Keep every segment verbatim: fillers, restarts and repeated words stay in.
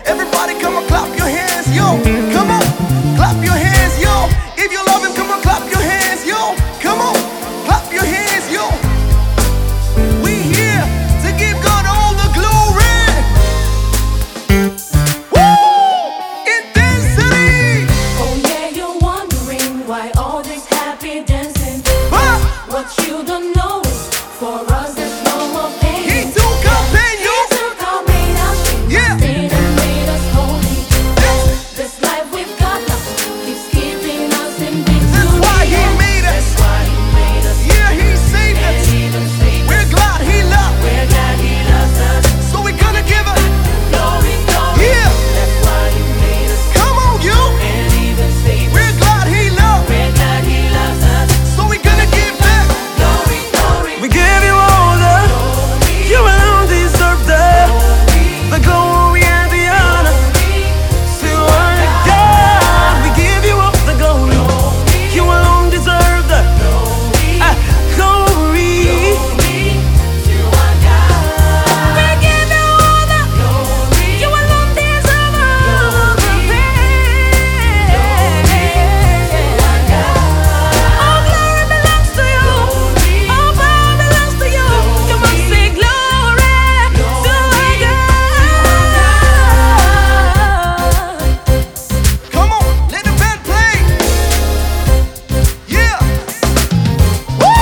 Everybody come on, clap your hands, yo. Come on, clap your hands, yo. If you love him, come on, clap your hands, yo. Come on, clap your hands, yo. We here to give God all the glory. Woo! Intensity. Oh yeah, you're wondering why all this happy dancing. Huh? What you don't know is for us there's no more pain. He took our pain, yo. He took our pain, our shame, Yeah. our sin, and made us holy. This life we've got now keeps keeping us in victory. That's why he made us. That's why he made us. Yeah, he saved And us. even saved us. We're glad he loved. We're glad he loves us. So we're gonna give it. Glory, glory. Yeah. That's why he made us. Come on, you. And even saved us. We're glad he loved. We're glad he loves us. So we're gonna give back. Glory, glory. We give you all the, you alone deserve the, the glory and the honor. To our God, we give you all the glory. You alone deserve the uh, glory. We give you all the, you alone deserve all the praise. All glory belongs to you. All power belongs to you. You must say glory to our God. Come on, let the band play. Yeah. Woo!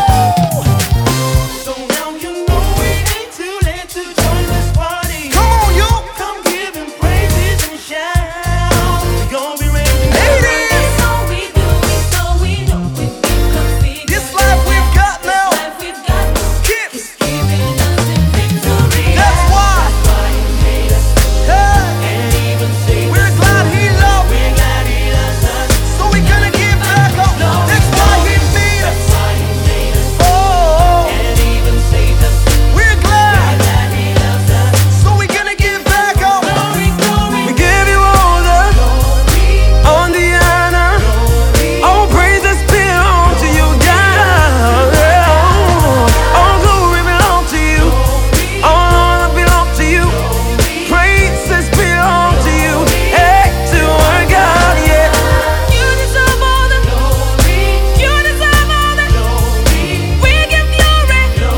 So now you know it ain't too late to join this party. Come on, you. Come give him praises and shout. We're gonna be raising Ladies, It's all we do, it's all we know. We've been configured. this life we've got now. Life we've got Keeps. is keeping us in victory. That's why. Why he made us. Hey, And even saved we're us. glad he loved. We're glad he loves us. So we're gonna give back up. That's why he made us. That's why he made us. Oh, And even saved us. we're We're glad. glad he loves us. So we're gonna give back up. Glory, glory, We give you all the, glory, all the honor. glory. All praises belong to you, God. All glory belong to you. All honor belong to you. Praises belong to you. Hey, to our God, yeah. You deserve all the, you deserve all the. We give glory to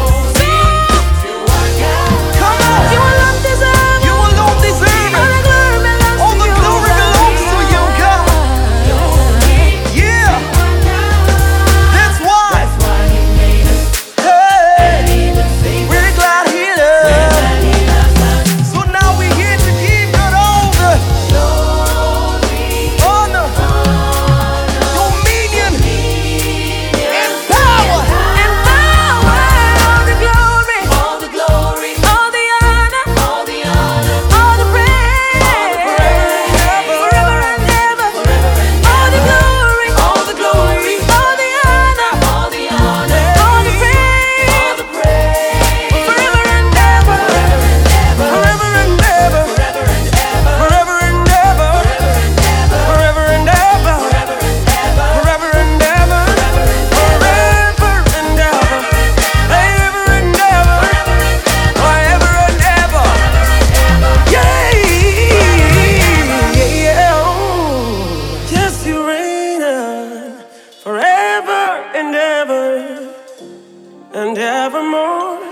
Come on. you. Alone deserve You alone deserve all it. the glory belongs All to the you, glory God. belongs to you, God. Yeah. That's why. That's why he made us. Hey, Even saved us. we're glad he loved. Glad he loves us. So now we're here to give God all the Glory, honor, dominion, and power. And power, all the glory, all the glory, all the honor, all the honor, all the praise, forever and ever. All the glory, all the glory, all the honor, all the honor, all the all praise, the praise, forever and ever, forever and ever, forever and ever, forever and ever, forever and ever, forever and ever, forever and ever, ever and ever, forever and ever. Yeah, yes, you reign on forever and ever and evermore.